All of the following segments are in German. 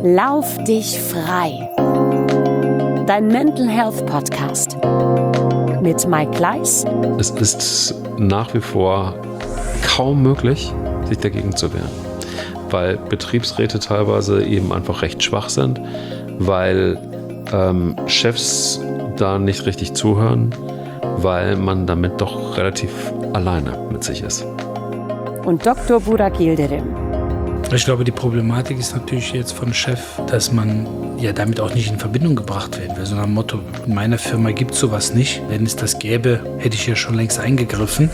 Lauf dich frei. Dein Mental Health Podcast mit Mike Kleiss. Es ist nach wie vor kaum möglich, sich dagegen zu wehren, weil Betriebsräte teilweise eben einfach recht schwach sind, weil Chefs da nicht richtig zuhören, weil man damit doch relativ alleine mit sich ist. Und Dr. Burak Yildirim. Ich glaube, die Problematik ist natürlich jetzt von Chef, dass man ja damit auch nicht in Verbindung gebracht werden will. So nach dem Motto, in meiner Firma gibt es sowas nicht. Wenn es das gäbe, hätte ich ja schon längst eingegriffen.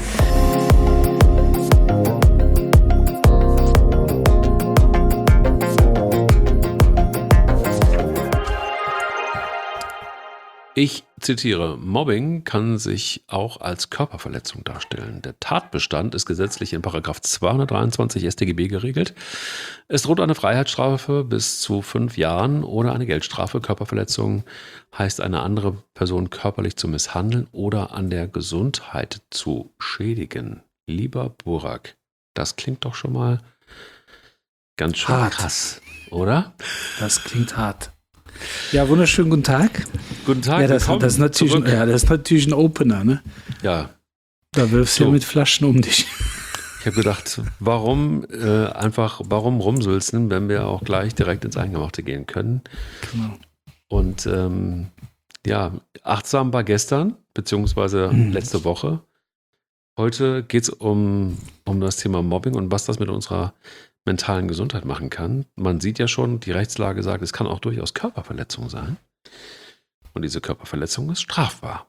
Ich zitiere, Mobbing kann sich auch als Körperverletzung darstellen. Der Tatbestand ist gesetzlich in § 223 StGB geregelt. Es droht eine Freiheitsstrafe bis zu 5 Jahren oder eine Geldstrafe. Körperverletzung heißt, eine andere Person körperlich zu misshandeln oder an der Gesundheit zu schädigen. Lieber Burak, das klingt doch schon mal ganz schön hart. Krass, oder? Das klingt hart. Ja, wunderschönen guten Tag. Guten Tag. Ja, das ist natürlich ein Opener, ne? Ja. Da wirfst du ja mit Flaschen um dich. Ich habe gedacht, warum rumsülzen, wenn wir auch gleich direkt ins Eingemachte gehen können. Genau. Und achtsam war gestern, beziehungsweise letzte Woche. Heute geht es um das Thema Mobbing und was das mit unserer mentalen Gesundheit machen kann. Man sieht ja schon, die Rechtslage sagt, es kann auch durchaus Körperverletzung sein. Und diese Körperverletzung ist strafbar.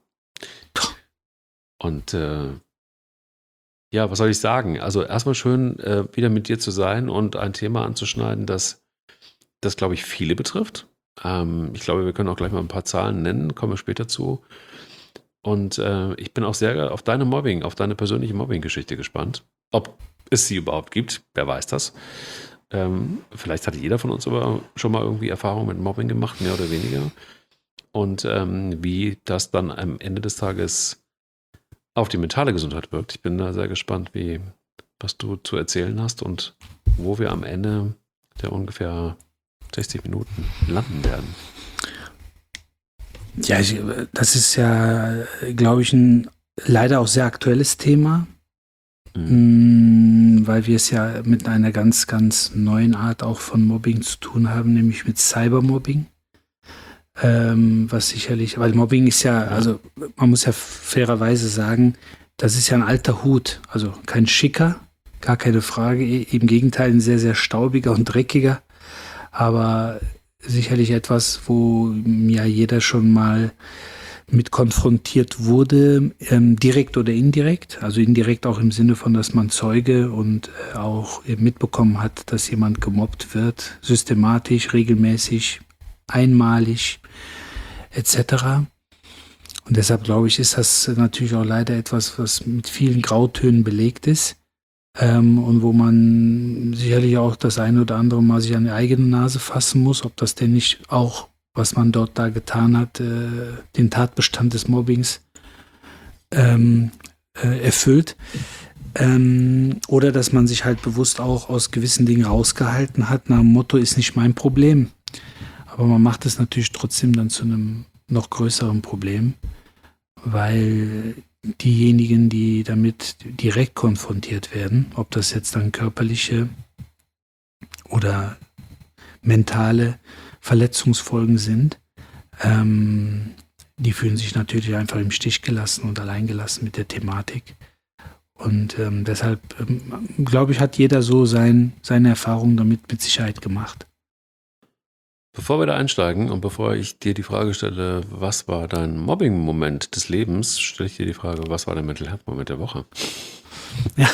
Und was soll ich sagen? Also erstmal schön, wieder mit dir zu sein und ein Thema anzuschneiden, das glaube ich, viele betrifft. Ich glaube, wir können auch gleich mal ein paar Zahlen nennen, kommen wir später zu. Und ich bin auch sehr auf deine persönliche Mobbing-Geschichte gespannt. Ob es sie überhaupt gibt, wer weiß das. Vielleicht hatte jeder von uns aber schon mal irgendwie Erfahrung mit Mobbing gemacht, mehr oder weniger. Und wie das dann am Ende des Tages auf die mentale Gesundheit wirkt. Ich bin da sehr gespannt, was du zu erzählen hast und wo wir am Ende der ungefähr 60 Minuten landen werden. Ja, das ist ja, glaube ich, ein leider auch sehr aktuelles Thema. Weil wir es ja mit einer ganz, ganz neuen Art auch von Mobbing zu tun haben, nämlich mit Cybermobbing. Was sicherlich, weil Mobbing ist ja, also man muss ja fairerweise sagen, das ist ja ein alter Hut, also kein schicker, gar keine Frage, im Gegenteil ein sehr, sehr staubiger und dreckiger, aber sicherlich etwas, wo ja jeder schon mal mit konfrontiert wurde, direkt oder indirekt. Also indirekt auch im Sinne von, dass man Zeuge und auch mitbekommen hat, dass jemand gemobbt wird, systematisch, regelmäßig, einmalig, etc. Und deshalb glaube ich, ist das natürlich auch leider etwas, was mit vielen Grautönen belegt ist und wo man sicherlich auch das eine oder andere Mal sich an die eigene Nase fassen muss, ob das denn nicht auch, was man dort da getan hat, den Tatbestand des Mobbings erfüllt. Oder dass man sich halt bewusst auch aus gewissen Dingen rausgehalten hat, nach dem Motto, ist nicht mein Problem. Aber man macht es natürlich trotzdem dann zu einem noch größeren Problem, weil diejenigen, die damit direkt konfrontiert werden, ob das jetzt dann körperliche oder mentale Verletzungsfolgen sind, die fühlen sich natürlich einfach im Stich gelassen und alleingelassen mit der Thematik. Und deshalb, glaube ich, hat jeder so seine Erfahrungen damit mit Sicherheit gemacht. Bevor wir da einsteigen und bevor ich dir die Frage stelle, was war dein Mobbing-Moment des Lebens, stelle ich dir die Frage, was war dein Mental Health-Moment der Woche? Ja.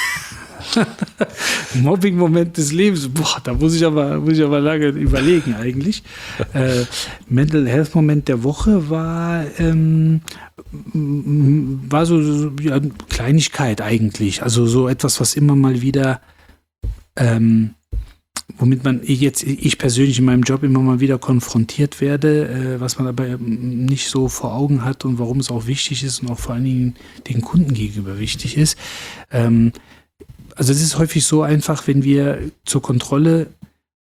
Mobbing-Moment des Lebens, da muss ich aber lange überlegen eigentlich. Mental Health-Moment der Woche war so ja, Kleinigkeit eigentlich. Also so etwas, was immer mal wieder womit ich persönlich in meinem Job immer mal wieder konfrontiert werde, was man aber nicht so vor Augen hat und warum es auch wichtig ist und auch vor allen Dingen den Kunden gegenüber wichtig ist. Also es ist häufig so einfach, wenn wir zur Kontrolle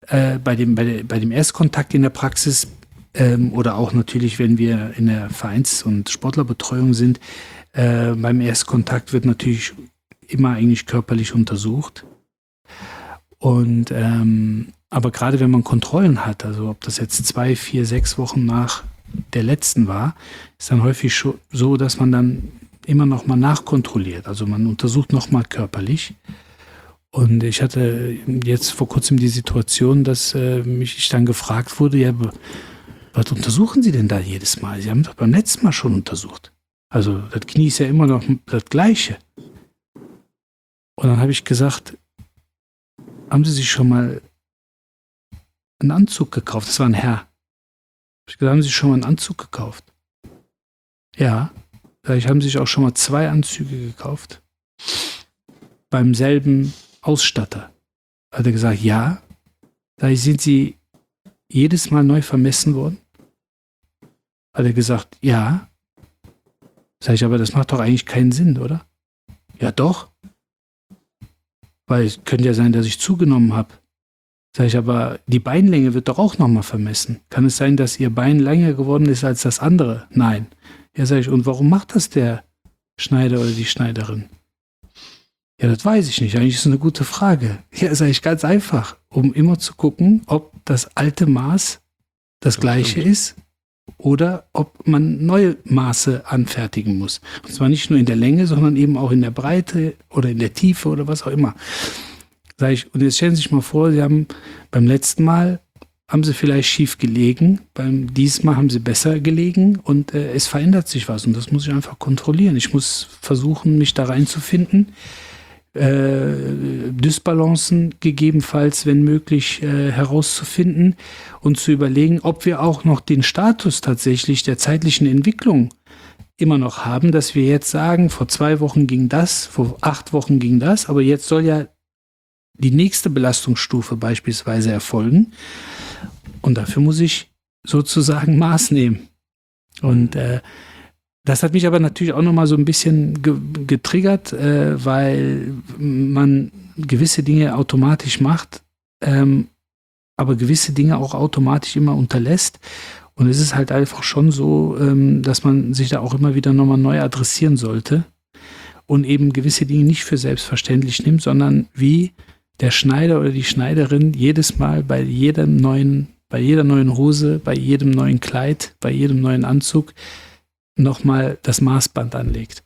bei dem Erstkontakt in der Praxis oder auch natürlich, wenn wir in der Vereins- und Sportlerbetreuung sind, beim Erstkontakt wird natürlich immer eigentlich körperlich untersucht. Und aber gerade wenn man Kontrollen hat, also ob das jetzt 2, 4, 6 Wochen nach der letzten war, ist dann häufig so, dass man dann immer noch mal nachkontrolliert. Also man untersucht noch mal körperlich. Und ich hatte jetzt vor kurzem die Situation, dass ich dann gefragt wurde, ja, was untersuchen Sie denn da jedes Mal? Sie haben doch beim letzten Mal schon untersucht. Also das Knie ist ja immer noch das Gleiche. Und dann habe ich gesagt, haben Sie sich schon mal einen Anzug gekauft? Das war ein Herr. Ich gesagt, haben Sie schon mal einen Anzug gekauft? Ja. Vielleicht haben Sie sich auch schon mal 2 Anzüge gekauft. Beim selben Ausstatter. Hat er gesagt, ja. Sind Sie jedes Mal neu vermessen worden? Hat er gesagt, ja. Sag ich, aber das macht doch eigentlich keinen Sinn, oder? Ja, doch. Weil es könnte ja sein, dass ich zugenommen habe. Sag ich, aber die Beinlänge wird doch auch nochmal vermessen. Kann es sein, dass Ihr Bein länger geworden ist als das andere? Nein. Ja, sag ich, und warum macht das der Schneider oder die Schneiderin? Ja, das weiß ich nicht. Eigentlich ist es eine gute Frage. Ja, sag ich, ganz einfach, um immer zu gucken, ob das alte Maß das gleiche ist oder ob man neue Maße anfertigen muss. Und zwar nicht nur in der Länge, sondern eben auch in der Breite oder in der Tiefe oder was auch immer. Sag ich, und jetzt stellen Sie sich mal vor, Sie haben beim letzten Mal haben Sie vielleicht schief gelegen, diesmal haben Sie besser gelegen und es verändert sich was und das muss ich einfach kontrollieren. Ich muss versuchen, mich da reinzufinden, Dysbalancen gegebenenfalls, wenn möglich, herauszufinden und zu überlegen, ob wir auch noch den Status tatsächlich der zeitlichen Entwicklung immer noch haben, dass wir jetzt sagen, vor 2 Wochen ging das, vor 8 Wochen ging das, aber jetzt soll ja die nächste Belastungsstufe beispielsweise erfolgen. Und dafür muss ich sozusagen Maß nehmen. Und das hat mich aber natürlich auch nochmal so ein bisschen getriggert, weil man gewisse Dinge automatisch macht, aber gewisse Dinge auch automatisch immer unterlässt. Und es ist halt einfach schon so, dass man sich da auch immer wieder nochmal neu adressieren sollte und eben gewisse Dinge nicht für selbstverständlich nimmt, sondern wie der Schneider oder die Schneiderin jedes Mal bei jeder neuen Hose, bei jedem neuen Kleid, bei jedem neuen Anzug nochmal das Maßband anlegt.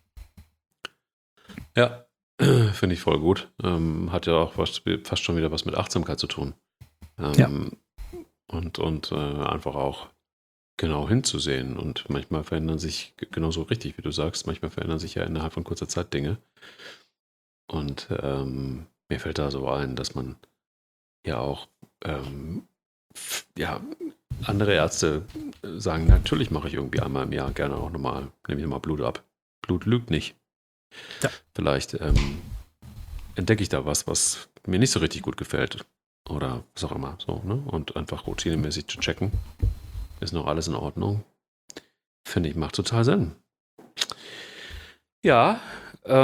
Ja, finde ich voll gut. Hat ja auch fast schon wieder was mit Achtsamkeit zu tun. Ja. Und einfach auch genau hinzusehen. Und manchmal verändern sich, genauso richtig wie du sagst, manchmal verändern sich ja innerhalb von kurzer Zeit Dinge. Und mir fällt da so ein, dass man ja auch andere Ärzte sagen, natürlich mache ich irgendwie einmal im Jahr gerne auch nochmal, nehme ich nochmal Blut ab. Blut lügt nicht. Ja. Vielleicht entdecke ich da was mir nicht so richtig gut gefällt. Oder was auch immer. So, ne? Und einfach routinemäßig zu checken. Ist noch alles in Ordnung? Finde ich, macht total Sinn. Ja, bei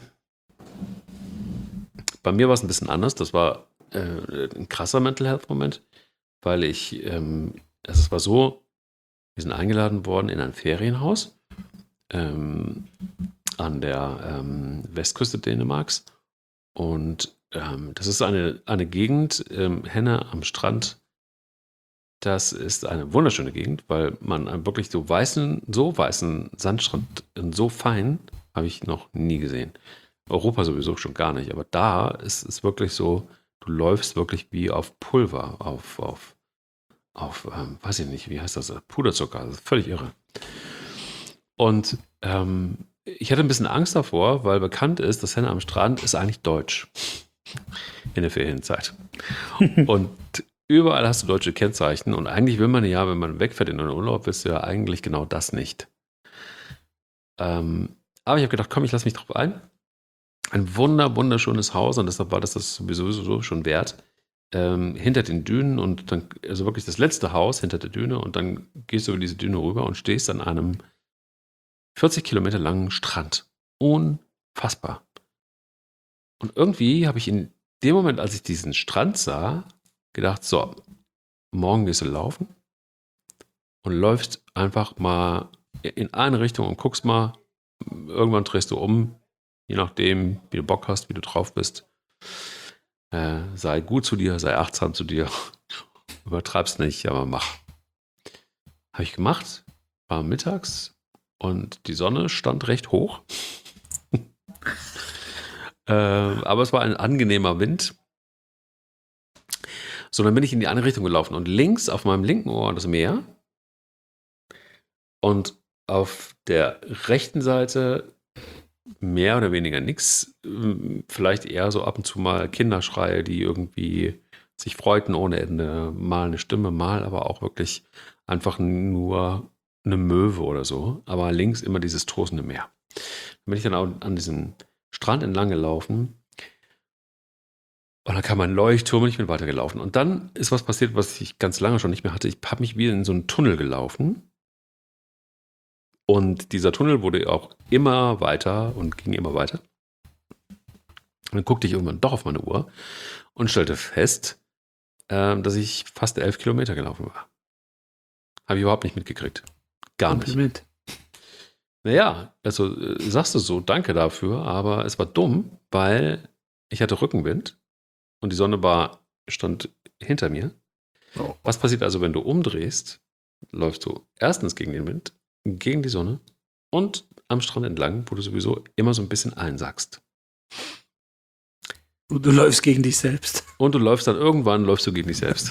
mir war es ein bisschen anders. Das war ein krasser Mental Health Moment, weil es war so, wir sind eingeladen worden in ein Ferienhaus an der Westküste Dänemarks und das ist eine Gegend, Henne am Strand. Das ist eine wunderschöne Gegend, weil man wirklich so weißen Sandstrand so fein habe ich noch nie gesehen. Europa sowieso schon gar nicht, aber da ist es wirklich so, du läufst wirklich wie auf Pulver, auf weiß ich nicht, wie heißt das, Puderzucker, das ist völlig irre. Und ich hatte ein bisschen Angst davor, weil bekannt ist, dass Henne am Strand ist eigentlich deutsch in der Ferienzeit. Und überall hast du deutsche Kennzeichen und eigentlich will man ja, wenn man wegfährt in den Urlaub, willst du ja eigentlich genau das nicht. Aber ich habe gedacht, komm, ich lasse mich drauf ein. Ein wunderschönes Haus und deshalb war das sowieso schon wert. Hinter den Dünen und dann, also wirklich das letzte Haus hinter der Düne und dann gehst du über diese Düne rüber und stehst an einem 40 Kilometer langen Strand. Unfassbar. Und irgendwie habe ich in dem Moment, als ich diesen Strand sah, gedacht, so, morgen gehst du laufen und läufst einfach mal in eine Richtung und guckst mal, irgendwann drehst du um, je nachdem, wie du Bock hast, wie du drauf bist. Sei gut zu dir, sei achtsam zu dir. Übertreib's nicht, aber mach. Habe ich gemacht, war mittags und die Sonne stand recht hoch. Aber es war ein angenehmer Wind. So, dann bin ich in die andere Richtung gelaufen und links auf meinem linken Ohr das Meer und auf der rechten Seite mehr oder weniger nichts. Vielleicht eher so ab und zu mal Kinderschreie, die irgendwie sich freuten ohne Ende. Mal eine Stimme, mal aber auch wirklich einfach nur eine Möwe oder so. Aber links immer dieses tosende Meer. Dann bin ich dann auch an diesem Strand entlang gelaufen. Und dann kam ein Leuchtturm und ich bin weitergelaufen. Und dann ist was passiert, was ich ganz lange schon nicht mehr hatte. Ich habe mich wieder in so einen Tunnel gelaufen. Und dieser Tunnel wurde auch immer weiter und ging immer weiter. Und dann guckte ich irgendwann doch auf meine Uhr und stellte fest, dass ich fast 11 Kilometer gelaufen war. Habe ich überhaupt nicht mitgekriegt. Gar nicht. Naja, also sagst du so, danke dafür, aber es war dumm, weil ich hatte Rückenwind und die Sonne stand hinter mir. Oh. Was passiert also, wenn du umdrehst? Läufst du erstens gegen den Wind, gegen die Sonne und am Strand entlang, wo du sowieso immer so ein bisschen einsackst. Und du läufst gegen dich selbst. Und du läufst gegen dich selbst.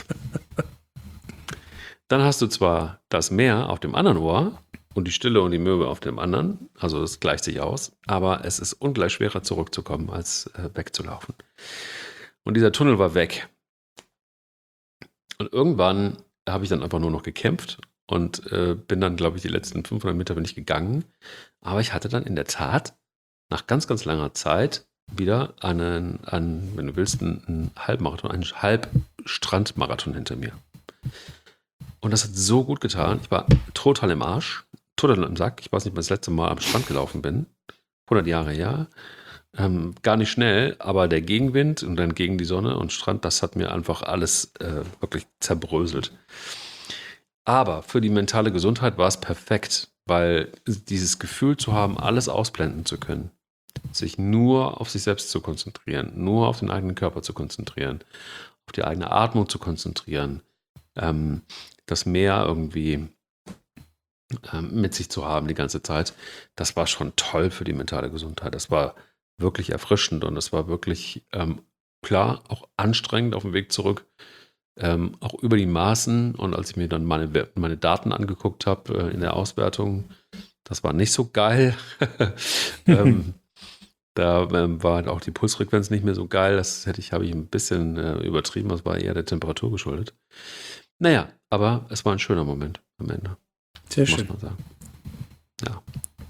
Dann hast du zwar das Meer auf dem anderen Ohr und die Stille und die Möwe auf dem anderen, also das gleicht sich aus, aber es ist ungleich schwerer zurückzukommen, als wegzulaufen. Und dieser Tunnel war weg. Und irgendwann habe ich dann einfach nur noch gekämpft und bin dann, glaube ich, die letzten 500 Meter bin ich gegangen. Aber ich hatte dann in der Tat nach ganz, ganz langer Zeit wieder wenn du willst, einen Halbmarathon, einen Halbstrandmarathon hinter mir. Und das hat so gut getan. Ich war total im Arsch, total im Sack. Ich weiß nicht, wann ich das letzte Mal am Strand gelaufen bin. 100 Jahre her. Gar nicht schnell, aber der Gegenwind und dann gegen die Sonne und Strand, das hat mir einfach alles wirklich zerbröselt. Aber für die mentale Gesundheit war es perfekt, weil dieses Gefühl zu haben, alles ausblenden zu können, sich nur auf sich selbst zu konzentrieren, nur auf den eigenen Körper zu konzentrieren, auf die eigene Atmung zu konzentrieren, das Meer irgendwie mit sich zu haben die ganze Zeit, das war schon toll für die mentale Gesundheit. Das war wirklich erfrischend und es war wirklich, klar, auch anstrengend auf dem Weg zurück, auch über die Maßen. Und als ich mir dann meine Daten angeguckt habe in der Auswertung, das war nicht so geil. Da war halt auch die Pulsfrequenz nicht mehr so geil. Habe ich ein bisschen übertrieben. Das war eher der Temperatur geschuldet. Naja, aber es war ein schöner Moment am Ende. Sehr schön. Muss man sagen.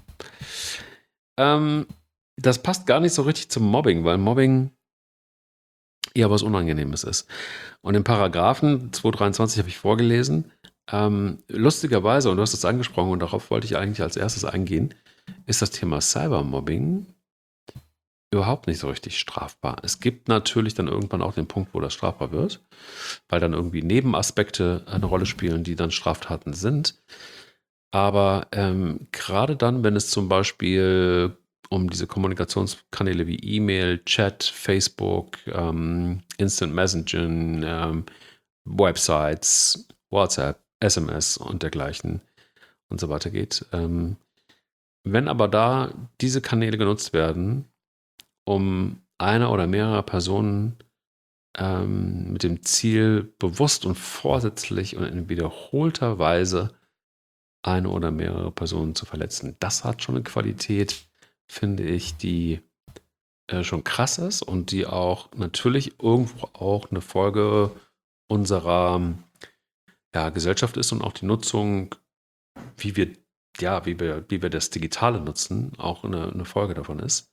Ja. Das passt gar nicht so richtig zum Mobbing, weil Mobbing eher was Unangenehmes ist. Und im Paragraphen 223 habe ich vorgelesen, lustigerweise, und du hast es angesprochen und darauf wollte ich eigentlich als erstes eingehen, ist das Thema Cybermobbing überhaupt nicht so richtig strafbar. Es gibt natürlich dann irgendwann auch den Punkt, wo das strafbar wird, weil dann irgendwie Nebenaspekte eine Rolle spielen, die dann Straftaten sind. Aber gerade dann, wenn es zum Beispiel um diese Kommunikationskanäle wie E-Mail, Chat, Facebook, Instant Messaging, Websites, WhatsApp, SMS und dergleichen und so weiter geht. Wenn aber da diese Kanäle genutzt werden, um eine oder mehrere Personen mit dem Ziel, bewusst und vorsätzlich und in wiederholter Weise eine oder mehrere Personen zu verletzen, das hat schon eine Qualität, finde ich, die schon krass ist und die auch natürlich irgendwo auch eine Folge unserer Gesellschaft ist und auch die Nutzung, wie wir das Digitale nutzen, auch eine Folge davon ist.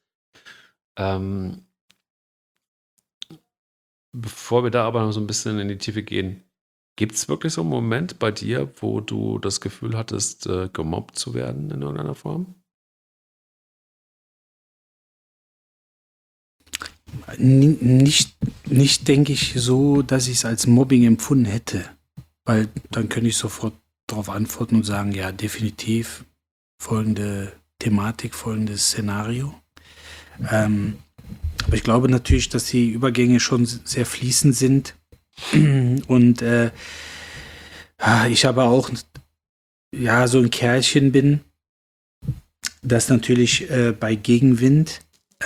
Bevor wir da aber noch so ein bisschen in die Tiefe gehen, gibt es wirklich so einen Moment bei dir, wo du das Gefühl hattest, gemobbt zu werden in irgendeiner Form? Nicht denke ich so, dass ich es als Mobbing empfunden hätte. Weil dann könnte ich sofort darauf antworten und sagen, ja, definitiv folgende Thematik, folgendes Szenario. Aber ich glaube natürlich, dass die Übergänge schon sehr fließend sind. Und ich aber auch so ein Kerlchen bin, das natürlich bei Gegenwind,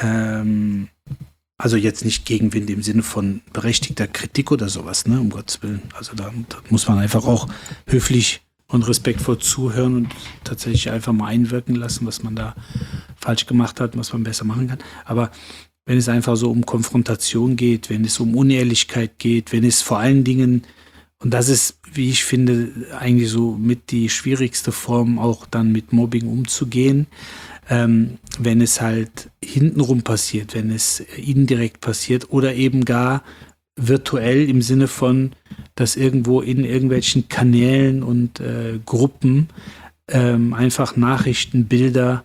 also jetzt nicht Gegenwind im Sinne von berechtigter Kritik oder sowas, ne, um Gottes Willen. Also da muss man einfach auch höflich und respektvoll zuhören und tatsächlich einfach mal einwirken lassen, was man da falsch gemacht hat, was man besser machen kann. Aber wenn es einfach so um Konfrontation geht, wenn es um Unehrlichkeit geht, wenn es vor allen Dingen, und das ist, wie ich finde, eigentlich so mit die schwierigste Form, auch dann mit Mobbing umzugehen, wenn es halt hintenrum passiert, wenn es indirekt passiert oder eben gar virtuell im Sinne von, dass irgendwo in irgendwelchen Kanälen und Gruppen einfach Nachrichten, Bilder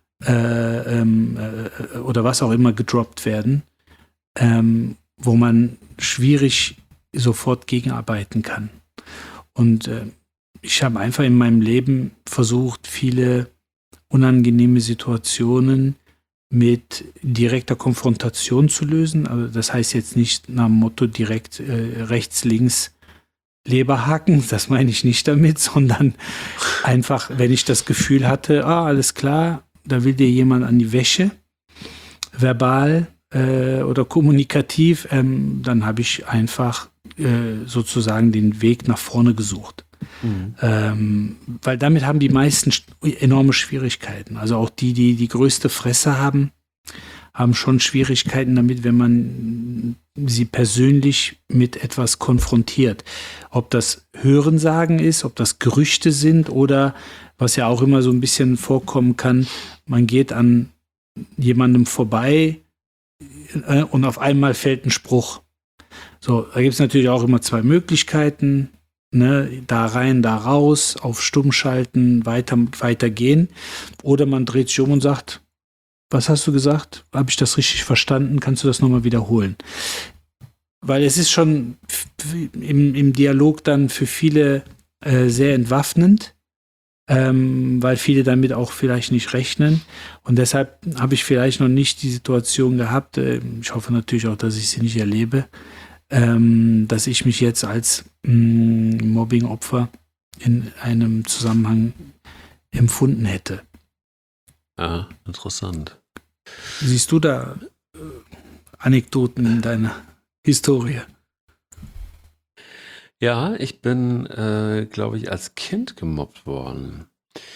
oder was auch immer gedroppt werden, wo man schwierig sofort gegenarbeiten kann. Und ich habe einfach in meinem Leben versucht, viele unangenehme Situationen mit direkter Konfrontation zu lösen. Also das heißt jetzt nicht nach dem Motto direkt rechts, links Leberhaken, das meine ich nicht damit, sondern einfach, wenn ich das Gefühl hatte, alles klar, da will dir jemand an die Wäsche, verbal oder kommunikativ, dann habe ich einfach sozusagen den Weg nach vorne gesucht. Weil damit haben die meisten enorme Schwierigkeiten. Also auch die größte Fresse haben schon Schwierigkeiten damit, wenn man sie persönlich mit etwas konfrontiert. Ob das Hörensagen ist, ob das Gerüchte sind oder, was ja auch immer so ein bisschen vorkommen kann, man geht an jemandem vorbei und auf einmal fällt ein Spruch. So, da gibt es natürlich auch immer zwei Möglichkeiten. Ne, da rein, da raus, auf Stumm schalten, weiter gehen. Oder man dreht sich um und sagt, was hast du gesagt? Habe ich das richtig verstanden? Kannst du das nochmal wiederholen? Weil es ist schon im Dialog dann für viele sehr entwaffnend, weil viele damit auch vielleicht nicht rechnen. Und deshalb habe ich vielleicht noch nicht die Situation gehabt, ich hoffe natürlich auch, dass ich sie nicht erlebe, dass ich mich jetzt als Mobbing-Opfer in einem Zusammenhang empfunden hätte. Ja, interessant. Siehst du da Anekdoten in deiner Historie? Ja, ich bin, glaube ich, als Kind gemobbt worden.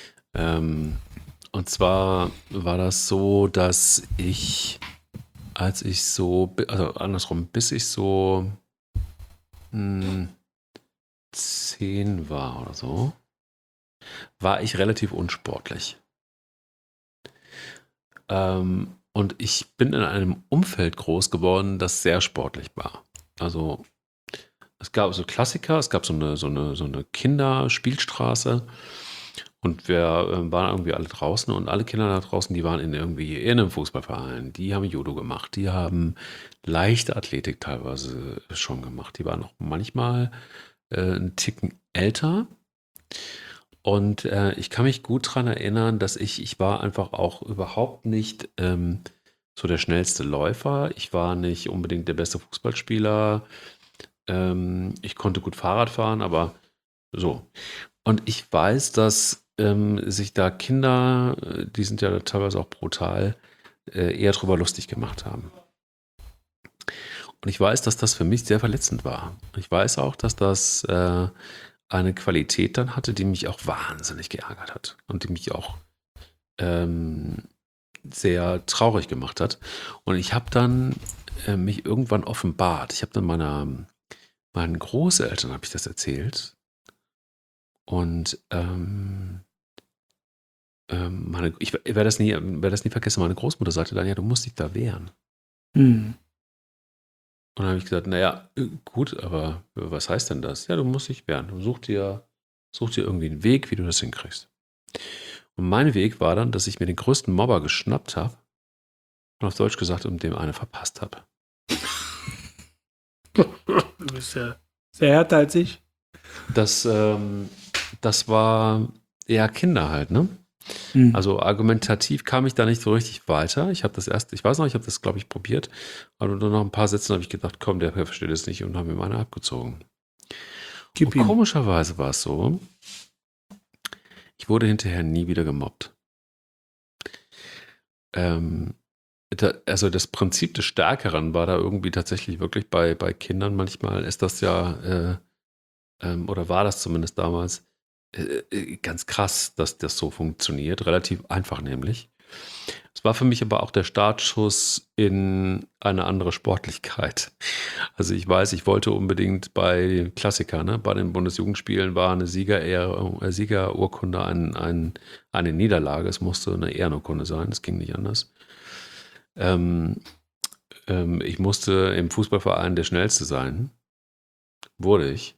Und zwar war das so, dass ich, als ich so, also andersrum, bis ich so 10 war oder so, war ich relativ unsportlich. Und ich bin in einem Umfeld groß geworden, das sehr sportlich war. Also es gab so Klassiker, es gab so eine Kinderspielstraße und wir waren irgendwie alle draußen und alle Kinder da draußen, die waren in einem Fußballverein, die haben Judo gemacht, die haben Leichtathletik teilweise schon gemacht, die waren auch manchmal einen Ticken älter. Und ich kann mich gut daran erinnern, dass ich war einfach auch überhaupt nicht so der schnellste Läufer. Ich war nicht unbedingt der beste Fußballspieler. Ich konnte gut Fahrrad fahren, aber so. Und ich weiß, dass sich da Kinder, die sind ja teilweise auch brutal, eher drüber lustig gemacht haben. Und ich weiß, dass das für mich sehr verletzend war. Ich weiß auch, dass das eine Qualität dann hatte, die mich auch wahnsinnig geärgert hat und die mich auch sehr traurig gemacht hat. Und ich habe dann mich irgendwann offenbart. Ich habe dann meinen Großeltern habe ich das erzählt. Und ich werde das nie vergessen. Meine Großmutter sagte dann, ja, du musst dich da wehren. Hm. Und dann habe ich gesagt, naja, gut, aber was heißt denn das? Ja, du musst dich wehren. Du such dir irgendwie einen Weg, wie du das hinkriegst. Und mein Weg war dann, dass ich mir den größten Mobber geschnappt habe und auf Deutsch gesagt und dem eine verpasst habe. Du bist ja sehr härter als ich. Das war eher Kinder halt, ne? Mhm. Also argumentativ kam ich da nicht so richtig weiter. Ich weiß noch, ich habe das, glaube ich, probiert. Aber nur noch ein paar Sätze habe ich gedacht, komm, der versteht es nicht und habe mir meine abgezogen. Gib Und ihm. komischerweise war es so, ich wurde hinterher nie wieder gemobbt. Also das Prinzip des Stärkeren war da irgendwie tatsächlich wirklich bei Kindern. Manchmal ist das ja, oder war das zumindest damals, ganz krass, dass das so funktioniert. Relativ einfach nämlich. Es war für mich aber auch der Startschuss in eine andere Sportlichkeit. Also ich weiß, ich wollte unbedingt bei Klassikern, ne, bei den Bundesjugendspielen war eine Siegerurkunde eine Niederlage. Es musste eine Ehrenurkunde sein, es ging nicht anders. Ich musste im Fußballverein der Schnellste sein. Wurde ich.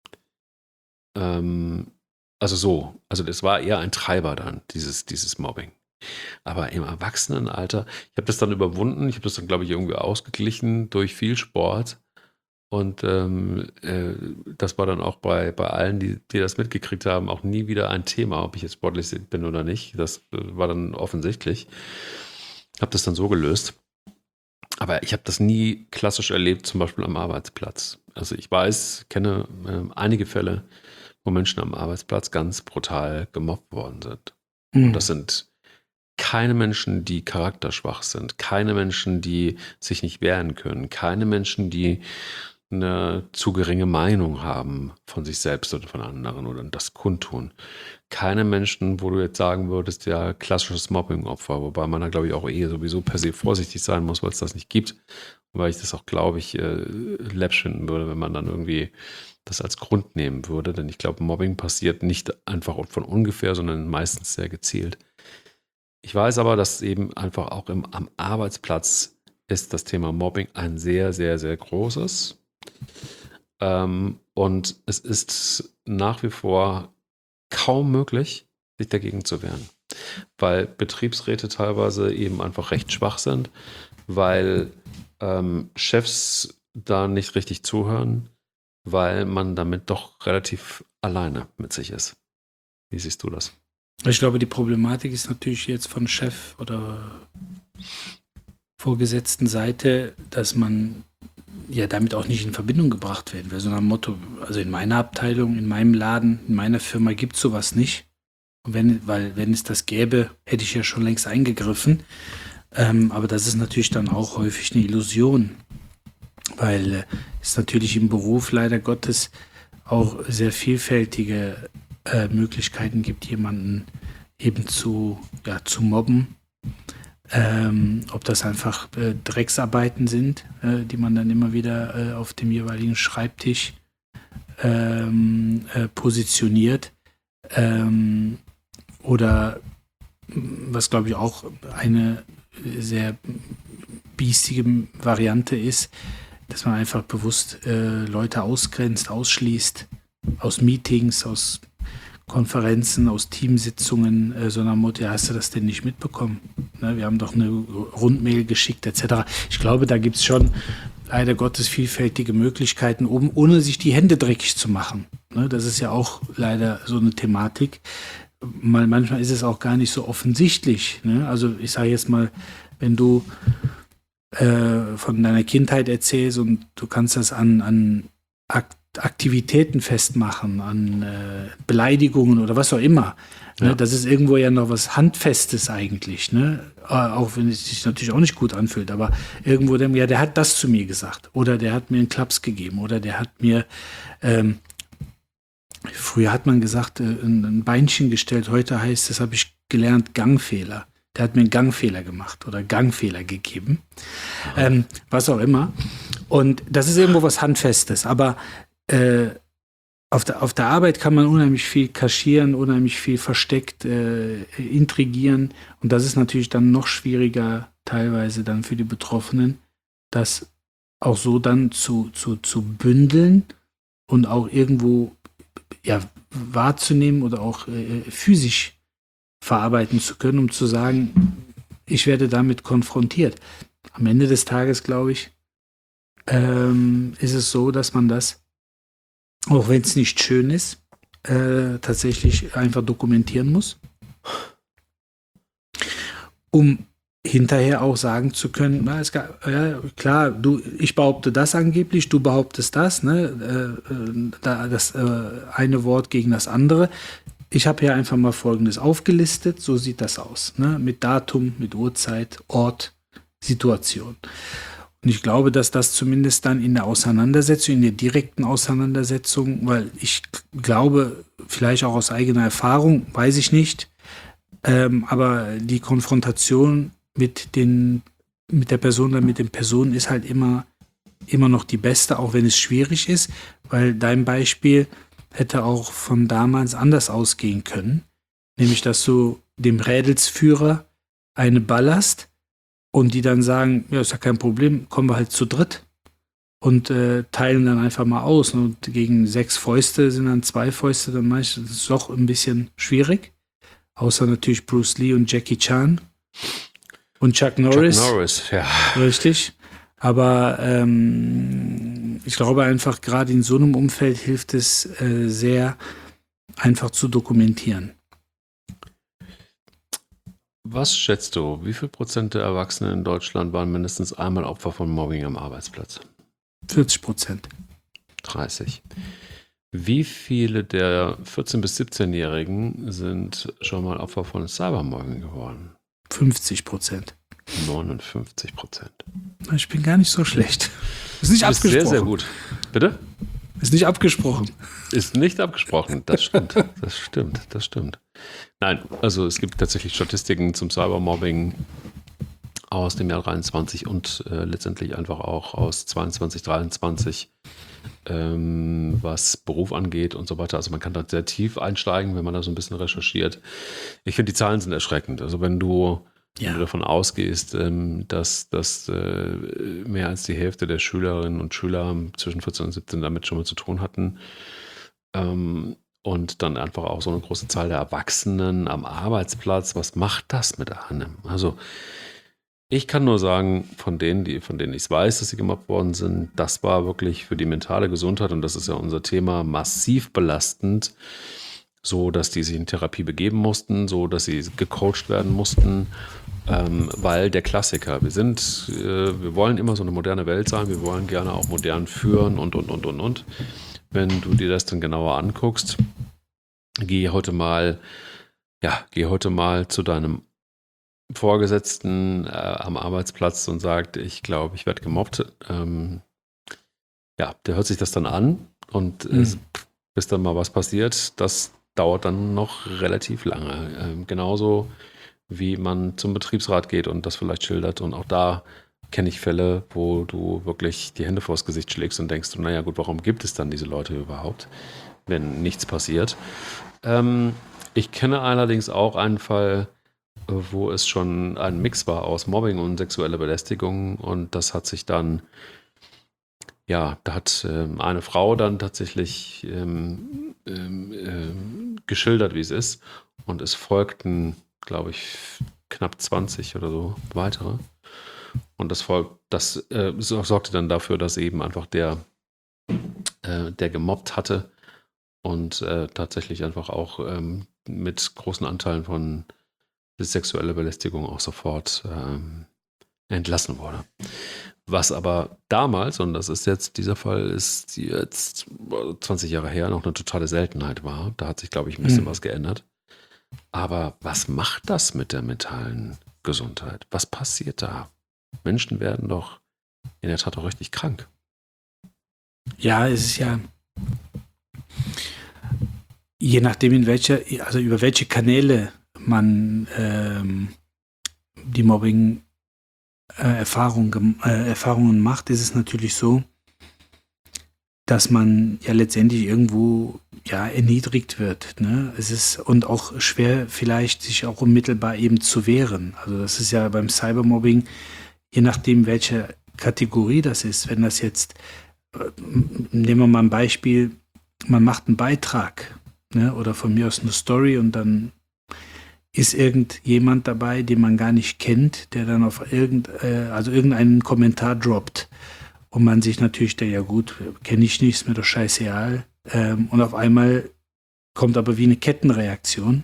Also das war eher ein Treiber dann, dieses Mobbing. Aber im Erwachsenenalter, ich habe das dann überwunden, ich habe das dann, glaube ich, irgendwie ausgeglichen durch viel Sport. Und das war dann auch bei allen, die das mitgekriegt haben, auch nie wieder ein Thema, ob ich jetzt sportlich bin oder nicht. Das war dann offensichtlich. Habe das dann so gelöst. Aber ich habe das nie klassisch erlebt, zum Beispiel am Arbeitsplatz. Also ich kenne einige Fälle, wo Menschen am Arbeitsplatz ganz brutal gemobbt worden sind. Und das sind keine Menschen, die charakterschwach sind, keine Menschen, die sich nicht wehren können, keine Menschen, die eine zu geringe Meinung haben von sich selbst oder von anderen oder das kundtun. Keine Menschen, wo du jetzt sagen würdest, ja, klassisches Mobbing-Opfer, wobei man da, glaube ich, auch sowieso per se vorsichtig sein muss, weil es das nicht gibt. Und weil ich das auch, glaube ich, läppisch finden würde, wenn man dann irgendwie das als Grund nehmen würde. Denn ich glaube, Mobbing passiert nicht einfach von ungefähr, sondern meistens sehr gezielt. Ich weiß aber, dass eben einfach auch am Arbeitsplatz ist das Thema Mobbing ein sehr, sehr, sehr großes. Und es ist nach wie vor kaum möglich, sich dagegen zu wehren. Weil Betriebsräte teilweise eben einfach recht schwach sind, weil Chefs da nicht richtig zuhören, weil man damit doch relativ alleine mit sich ist. Wie siehst du das? Ich glaube, die Problematik ist natürlich jetzt von Chef oder vorgesetzten Seite, dass man ja damit auch nicht in Verbindung gebracht werden will. So nach dem Motto, also in meiner Abteilung, in meinem Laden, in meiner Firma gibt es sowas nicht. Und wenn es das gäbe, hätte ich ja schon längst eingegriffen. Aber das ist natürlich dann auch häufig eine Illusion, weil es natürlich im Beruf leider Gottes auch sehr vielfältige Möglichkeiten gibt, jemanden eben zu mobben. Ob das einfach Drecksarbeiten sind, die man dann immer wieder auf dem jeweiligen Schreibtisch positioniert. Oder was, glaube ich, auch eine sehr biestige Variante ist, dass man einfach bewusst Leute ausgrenzt, ausschließt aus Meetings, aus Konferenzen, aus Teamsitzungen, sondern Motto, hast du das denn nicht mitbekommen? Ne, wir haben doch eine Rundmail geschickt, etc. Ich glaube, da gibt es schon leider Gottes vielfältige Möglichkeiten, ohne sich die Hände dreckig zu machen. Ne, das ist ja auch leider so eine Thematik. Manchmal ist es auch gar nicht so offensichtlich. Ne? Also ich sage jetzt mal, wenn du von deiner Kindheit erzählst und du kannst das an Aktivitäten festmachen, an Beleidigungen oder was auch immer. Ja. Ne? Das ist irgendwo ja noch was Handfestes eigentlich. Ne? Auch wenn es sich natürlich auch nicht gut anfühlt, aber irgendwo, ja, der hat das zu mir gesagt oder der hat mir einen Klaps gegeben oder der hat mir, früher hat man gesagt, ein Beinchen gestellt, heute heißt, das habe ich gelernt, Gangfehler. Der hat mir einen Gangfehler gemacht oder Gangfehler gegeben. Was auch immer. Und das ist irgendwo was Handfestes. Aber auf der Arbeit kann man unheimlich viel kaschieren, unheimlich viel versteckt intrigieren. Und das ist natürlich dann noch schwieriger teilweise dann für die Betroffenen, das auch so dann zu bündeln und auch irgendwo ja, wahrzunehmen oder auch physisch verarbeiten zu können, um zu sagen, ich werde damit konfrontiert. Am Ende des Tages, glaube ich, ist es so, dass man das, auch wenn es nicht schön ist, tatsächlich einfach dokumentieren muss, um hinterher auch sagen zu können, na, klar, ich behaupte das angeblich, du behauptest das, ne? Das eine Wort gegen das andere. Ich habe hier einfach mal Folgendes aufgelistet, so sieht das aus, ne? Mit Datum, mit Uhrzeit, Ort, Situation. Und ich glaube, dass das zumindest dann in der Auseinandersetzung, in der direkten Auseinandersetzung, weil ich glaube, vielleicht auch aus eigener Erfahrung, weiß ich nicht, aber die Konfrontation mit der Person oder mit den Personen ist halt immer noch die beste, auch wenn es schwierig ist, weil dein Beispiel hätte auch von damals anders ausgehen können, nämlich dass du dem Rädelsführer eine ballerst und die dann sagen, ja, ist ja kein Problem, kommen wir halt zu dritt und teilen dann einfach mal aus. Und gegen 6 Fäuste sind dann 2 Fäuste, dann meistens ist es doch ein bisschen schwierig, außer natürlich Bruce Lee und Jackie Chan. Und Chuck Norris. Chuck Norris, ja. Richtig. Aber ich glaube einfach, gerade in so einem Umfeld hilft es sehr, einfach zu dokumentieren. Was schätzt du, wie viel Prozent der Erwachsenen in Deutschland waren mindestens einmal Opfer von Mobbing am Arbeitsplatz? 40%. 30. Wie viele der 14- bis 17-Jährigen sind schon mal Opfer von Cybermobbing geworden? 50%. 59%. Ich bin gar nicht so schlecht. Ist nicht abgesprochen. Sehr, sehr gut. Bitte? Ist nicht abgesprochen. Ist nicht abgesprochen. Das stimmt. Das stimmt. Nein, also es gibt tatsächlich Statistiken zum Cybermobbing aus dem Jahr 23 und letztendlich einfach auch aus 22, 23, was Beruf angeht und so weiter. Also man kann da sehr tief einsteigen, wenn man da so ein bisschen recherchiert. Ich finde, die Zahlen sind erschreckend. Also wenn du davon ausgehst, dass mehr als die Hälfte der Schülerinnen und Schüler zwischen 14 und 17 damit schon mal zu tun hatten, und dann einfach auch so eine große Zahl der Erwachsenen am Arbeitsplatz, was macht das mit einem? Also ich kann nur sagen, von denen ich es weiß, dass sie gemobbt worden sind, das war wirklich für die mentale Gesundheit, und das ist ja unser Thema, massiv belastend, so dass die sich in Therapie begeben mussten, so dass sie gecoacht werden mussten, weil der Klassiker, wir wollen immer so eine moderne Welt sein, wir wollen gerne auch modern führen und. Wenn du dir das dann genauer anguckst, geh heute mal zu deinem Vorgesetzten am Arbeitsplatz und sagt, ich glaube, ich werde gemobbt. Der hört sich das dann an und bis dann mal was passiert, das dauert dann noch relativ lange. Genauso wie man zum Betriebsrat geht und das vielleicht schildert, und auch da kenne ich Fälle, wo du wirklich die Hände vors Gesicht schlägst und denkst, naja gut, warum gibt es dann diese Leute überhaupt, wenn nichts passiert? Ich kenne allerdings auch einen Fall, wo es schon ein Mix war aus Mobbing und sexueller Belästigung, und das hat sich dann, da hat eine Frau dann tatsächlich geschildert, wie es ist, und es folgten, glaube ich, knapp 20 oder so weitere. Und das sorgte dann dafür, dass eben einfach der gemobbt hatte und tatsächlich einfach auch mit großen Anteilen von sexueller Belästigung auch sofort entlassen wurde. Was aber damals, und das ist jetzt, dieser Fall ist jetzt 20 Jahre her, noch eine totale Seltenheit war. Da hat sich, glaube ich, ein bisschen was geändert. Aber was macht das mit der mentalen Gesundheit? Was passiert da? Menschen werden doch in der Tat auch richtig krank. Ja, es ist ja je nachdem, über welche Kanäle man die Mobbing-Erfahrungen macht, ist es natürlich so, dass man ja letztendlich irgendwo erniedrigt wird. Ne? Es ist und auch schwer vielleicht sich auch unmittelbar eben zu wehren. Also das ist ja beim Cybermobbing, je nachdem welche Kategorie das ist, wenn das jetzt, nehmen wir mal ein Beispiel, man macht einen Beitrag, ne? Oder von mir aus eine Story, und dann ist irgendjemand dabei, den man gar nicht kennt, der dann auf irgendeinen Kommentar droppt. Und man sich natürlich denkt, ja gut, kenne ich nicht, ist mir doch scheißegal. Und auf einmal kommt aber wie eine Kettenreaktion,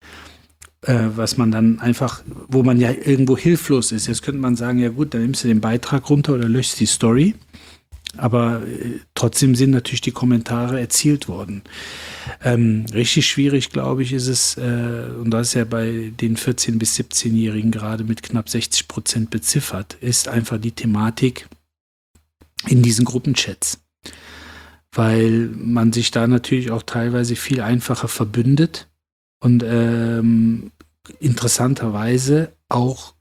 was man dann einfach, wo man ja irgendwo hilflos ist. Jetzt könnte man sagen, ja gut, dann nimmst du den Beitrag runter oder löschst die Story. Aber trotzdem sind natürlich die Kommentare erzielt worden. Richtig schwierig, glaube ich, ist es, und das ist ja bei den 14- bis 17-Jährigen gerade mit knapp 60% beziffert, ist einfach die Thematik in diesen Gruppenchats. Weil man sich da natürlich auch teilweise viel einfacher verbündet und interessanterweise auch,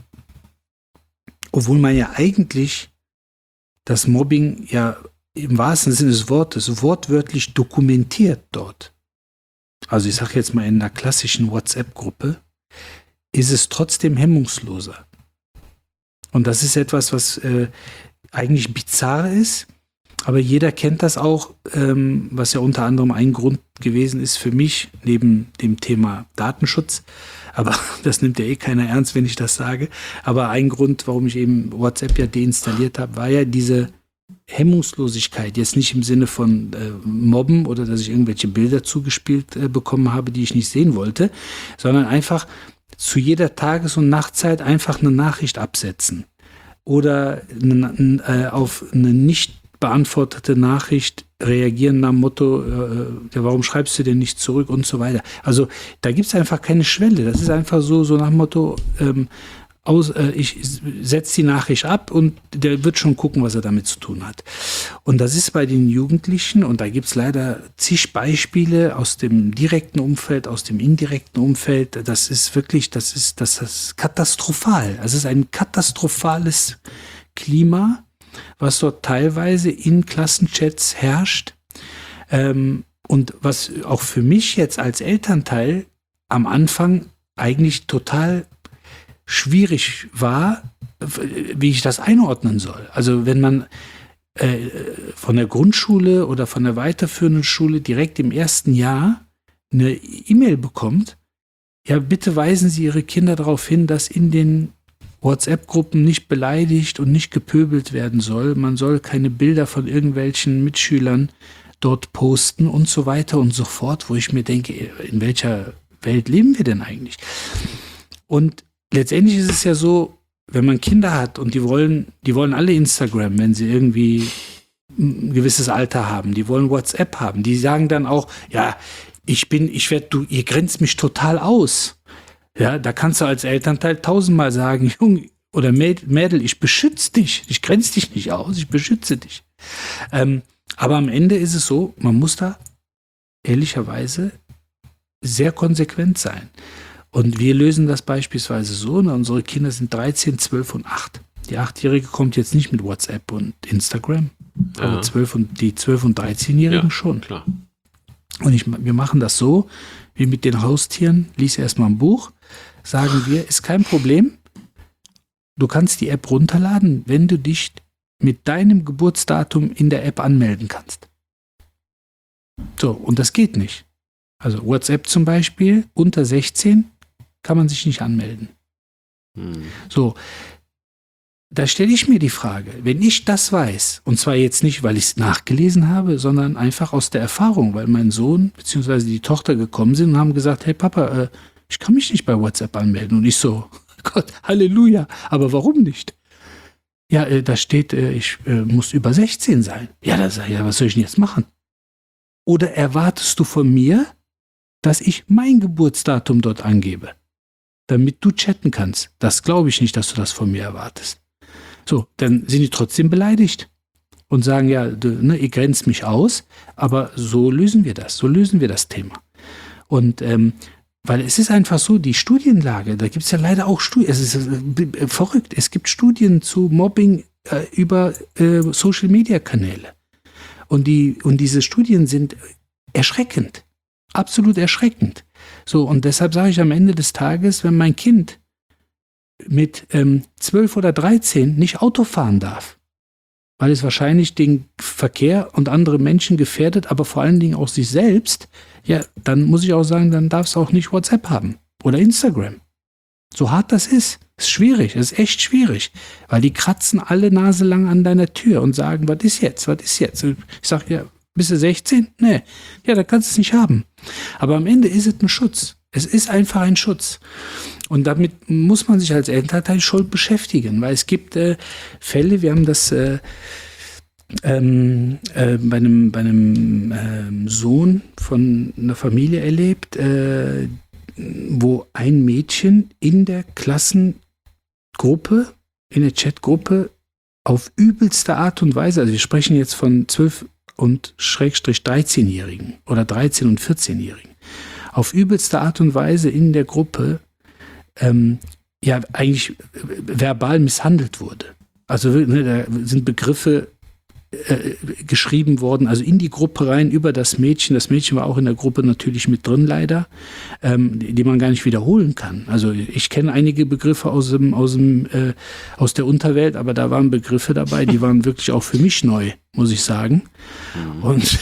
obwohl man ja eigentlich das Mobbing ja im wahrsten Sinne des Wortes wortwörtlich dokumentiert dort. Also ich sage jetzt mal, in einer klassischen WhatsApp-Gruppe ist es trotzdem hemmungsloser. Und das ist etwas, was eigentlich bizarr ist, aber jeder kennt das auch, was ja unter anderem ein Grund gewesen ist für mich, neben dem Thema Datenschutz. Aber das nimmt ja eh keiner ernst, wenn ich das sage. Aber ein Grund, warum ich eben WhatsApp ja deinstalliert habe, war ja diese Hemmungslosigkeit. Jetzt nicht im Sinne von Mobben oder dass ich irgendwelche Bilder zugespielt bekommen habe, die ich nicht sehen wollte, sondern einfach zu jeder Tages- und Nachtzeit einfach eine Nachricht absetzen. Oder auf eine nicht beantwortete Nachricht reagieren nach dem Motto, ja, warum schreibst du denn nicht zurück und so weiter. Also da gibt es einfach keine Schwelle. Das ist einfach so nach dem Motto, ich setze die Nachricht ab und der wird schon gucken, was er damit zu tun hat. Und das ist bei den Jugendlichen, und da gibt es leider zig Beispiele aus dem direkten Umfeld, aus dem indirekten Umfeld. Das ist wirklich, das ist katastrophal. Also es ist ein katastrophales Klima, was dort teilweise in Klassenchats herrscht. Und was auch für mich jetzt als Elternteil am Anfang eigentlich total schwierig war, wie ich das einordnen soll. Also wenn man von der Grundschule oder von der weiterführenden Schule direkt im ersten Jahr eine E-Mail bekommt, ja, bitte weisen Sie Ihre Kinder darauf hin, dass in den WhatsApp-Gruppen nicht beleidigt und nicht gepöbelt werden soll. Man soll keine Bilder von irgendwelchen Mitschülern dort posten und so weiter und so fort, wo ich mir denke, in welcher Welt leben wir denn eigentlich? Und letztendlich ist es ja so, wenn man Kinder hat und die wollen alle Instagram, wenn sie irgendwie ein gewisses Alter haben, die wollen WhatsApp haben, die sagen dann auch, ja, ihr grenzt mich total aus. Ja, da kannst du als Elternteil 1000-mal sagen, Junge oder Mädel, ich beschütze dich, ich grenze dich nicht aus, ich beschütze dich. Aber am Ende ist es so, man muss da ehrlicherweise sehr konsequent sein. Und wir lösen das beispielsweise so, unsere Kinder sind 13, 12 und 8. Die 8-Jährige kommt jetzt nicht mit WhatsApp und Instagram, aber die 12- und 13-Jährigen schon. Klar. Und wir machen das so, wie mit den Haustieren, lies erstmal ein Buch, sagen wir, ist kein Problem. Du kannst die App runterladen, wenn du dich mit deinem Geburtsdatum in der App anmelden kannst. So, und das geht nicht. Also WhatsApp zum Beispiel, unter 16 kann man sich nicht anmelden. So, da stelle ich mir die Frage, wenn ich das weiß, und zwar jetzt nicht, weil ich es nachgelesen habe, sondern einfach aus der Erfahrung, weil mein Sohn bzw. die Tochter gekommen sind und haben gesagt, hey Papa, ich kann mich nicht bei WhatsApp anmelden. Und ich so, Gott, Halleluja, aber warum nicht? Ja, da steht, ich muss über 16 sein. Ja, da sag ich, ja, was soll ich denn jetzt machen? Oder erwartest du von mir, dass ich mein Geburtsdatum dort angebe, damit du chatten kannst? Das glaube ich nicht, dass du das von mir erwartest. So, dann sind die trotzdem beleidigt und sagen, ja, ihr grenzt mich aus, aber so lösen wir das Thema. Und weil es ist einfach so, die Studienlage, da gibt es ja leider auch Studien, es ist verrückt, es gibt Studien zu Mobbing über Social-Media-Kanäle. Und diese Studien sind erschreckend, absolut erschreckend. So, und deshalb sage ich am Ende des Tages, wenn mein Kind mit 12 oder 13 nicht Auto fahren darf, weil es wahrscheinlich den Verkehr und andere Menschen gefährdet, aber vor allen Dingen auch sich selbst, ja, dann muss ich auch sagen, dann darf es auch nicht WhatsApp haben oder Instagram. So hart das ist schwierig, es ist echt schwierig, weil die kratzen alle Nase lang an deiner Tür und sagen, was ist jetzt? Ich sage, ja, bist du 16? Nee, ja, da kannst du es nicht haben. Aber am Ende ist es ein Schutz. Es ist einfach ein Schutz. Und damit muss man sich als Elternteil schon beschäftigen, weil es gibt Fälle, wir haben das bei einem Sohn von einer Familie erlebt, wo ein Mädchen in der Klassengruppe, in der Chatgruppe auf übelste Art und Weise, also wir sprechen jetzt von 12- und /13-Jährigen oder 13- und 14-Jährigen, auf übelste Art und Weise in der Gruppe eigentlich verbal misshandelt wurde. Also da sind Begriffe geschrieben worden, also in die Gruppe rein über das Mädchen. Das Mädchen war auch in der Gruppe natürlich mit drin, leider, die man gar nicht wiederholen kann. Also ich kenne einige Begriffe aus der Unterwelt, aber da waren Begriffe dabei, die waren wirklich auch für mich neu, muss ich sagen. Und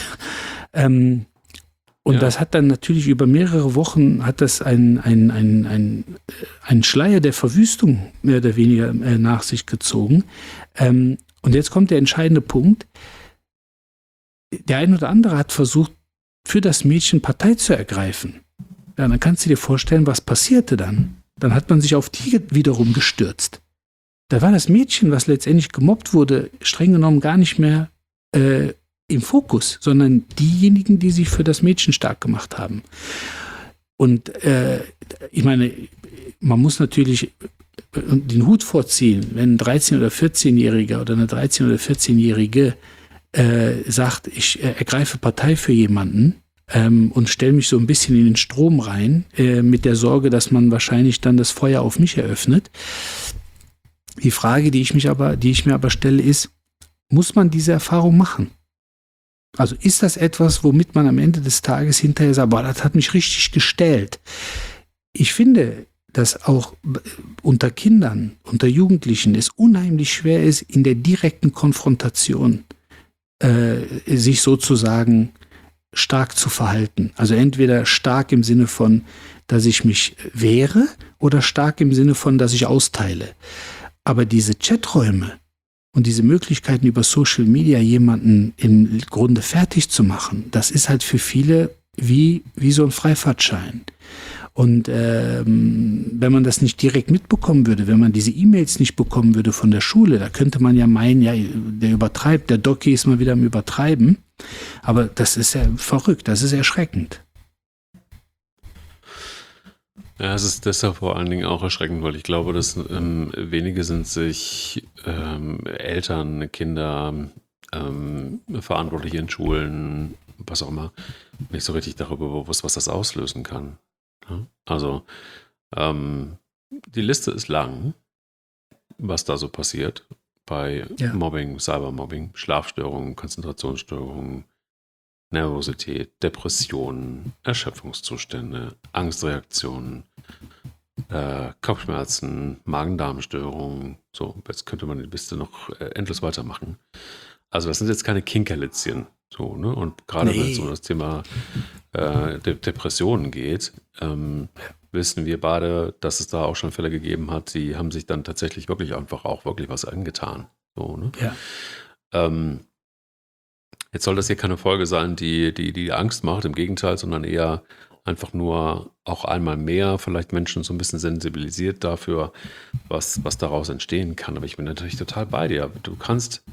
das hat dann natürlich über mehrere Wochen hat das einen Schleier der Verwüstung mehr oder weniger nach sich gezogen. Und jetzt kommt der entscheidende Punkt. Der ein oder andere hat versucht, für das Mädchen Partei zu ergreifen. Ja, dann kannst du dir vorstellen, was passierte dann. Dann hat man sich auf die wiederum gestürzt. Da war das Mädchen, was letztendlich gemobbt wurde, streng genommen gar nicht mehr im Fokus, sondern diejenigen, die sich für das Mädchen stark gemacht haben. Und ich meine, man muss natürlich den Hut vorziehen, wenn ein 13- oder 14-Jähriger oder eine 13- oder 14-Jährige sagt, ich ergreife Partei für jemanden und stelle mich so ein bisschen in den Strom rein, mit der Sorge, dass man wahrscheinlich dann das Feuer auf mich eröffnet. Die Frage, die ich mir aber stelle, ist, muss man diese Erfahrung machen? Also ist das etwas, womit man am Ende des Tages hinterher sagt, boah, das hat mich richtig gestellt. Ich finde, dass auch unter Kindern, unter Jugendlichen es unheimlich schwer ist, in der direkten Konfrontation sich sozusagen stark zu verhalten. Also entweder stark im Sinne von, dass ich mich wehre oder stark im Sinne von, dass ich austeile. Aber diese Chaträume und diese Möglichkeiten über Social Media jemanden im Grunde fertig zu machen, das ist halt für viele wie so ein Freifahrtschein. Und wenn man das nicht direkt mitbekommen würde, wenn man diese E-Mails nicht bekommen würde von der Schule, da könnte man ja meinen, ja, der übertreibt, der Doki ist mal wieder am Übertreiben. Aber das ist ja verrückt, das ist erschreckend. Ja, es ist deshalb vor allen Dingen auch erschreckend, weil ich glaube, dass wenige sind sich Eltern, Kinder, Verantwortliche in Schulen, was auch immer, nicht so richtig darüber bewusst, was das auslösen kann. Ja? Also die Liste ist lang, was da so passiert bei Mobbing, Cybermobbing, Schlafstörungen, Konzentrationsstörungen, Nervosität, Depressionen, Erschöpfungszustände, Angstreaktionen, Kopfschmerzen, Magen-Darm-Störungen. So, jetzt könnte man die Liste noch endlos weitermachen. Also das sind jetzt keine Kinkerlitzchen. So, ne? Und gerade wenn es um das Thema Depressionen geht, wissen wir beide, dass es da auch schon Fälle gegeben hat, die haben sich dann tatsächlich wirklich einfach auch wirklich was angetan. So, ne? Ja. Jetzt soll das hier keine Folge sein, die Angst macht, im Gegenteil, sondern eher einfach nur auch einmal mehr vielleicht Menschen so ein bisschen sensibilisiert dafür, was daraus entstehen kann. Aber ich bin natürlich total bei dir. Du kannst